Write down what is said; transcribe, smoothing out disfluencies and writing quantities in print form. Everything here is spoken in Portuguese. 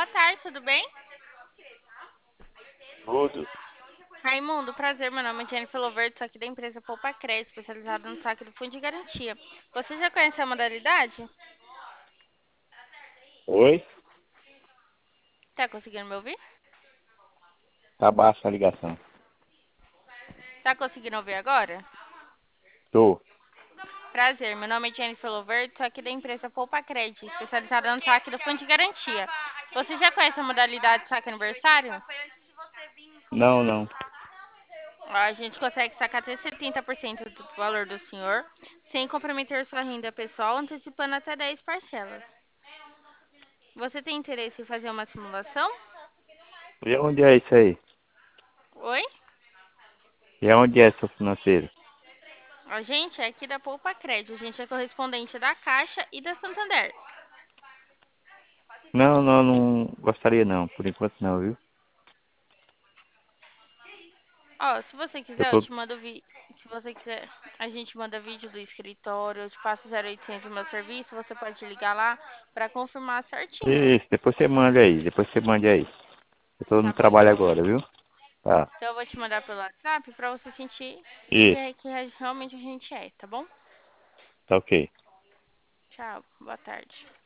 Boa tarde, tudo bem? Tudo. Raimundo, prazer, meu nome é Jennifer Lovert, sou aqui da empresa Poupa Crédito, especializada no saque do Fundo de Garantia. Você já conhece a modalidade? Oi? Tá conseguindo me ouvir? Tá baixa a ligação. Tá conseguindo ouvir agora? Tô. Prazer, meu nome é Jennifer Lovert, sou aqui da empresa Poupa Crédito, especializada no saque do Fundo de Garantia. Você já conhece a modalidade de saque aniversário? Não, não. A gente consegue sacar até 70% do valor do senhor, sem comprometer sua renda pessoal, antecipando até 10 parcelas. Você tem interesse em fazer uma simulação? E onde é isso aí? Oi? E onde é seu financeiro? A gente é aqui da Poupa Crédito, a gente é correspondente da Caixa e da Santander. Não, não, não gostaria não. Por enquanto não, viu? Ó, se você Eu quiser, eu tô... te mando se você quiser, a gente manda vídeo do escritório, eu te passo 0800 do meu serviço, você pode ligar lá para confirmar certinho. Isso, depois você manda aí. Depois você mande aí. Eu tô no Tá bom, então trabalho eu vou agora, te, viu? Tá. então eu vou te mandar pelo WhatsApp para você sentir Isso. que realmente a gente é, tá bom? Tá ok. Tchau, boa tarde.